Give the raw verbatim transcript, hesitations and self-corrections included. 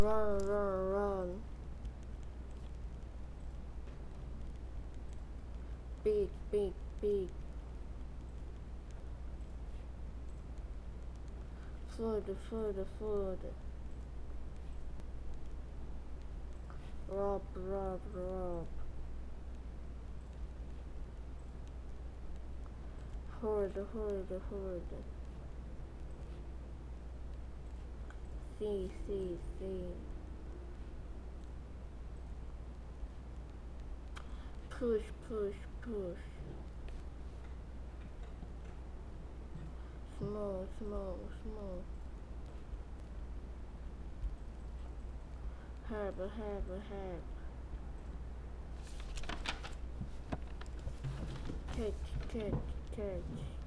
Run, run, run. Big, big, big. Food, food, food. Rob, rob, rob. Hoard, hoard, hoard. See, see, see. Push, push, push. Small, small, small. Herb, herb, herb. Catch, catch, catch.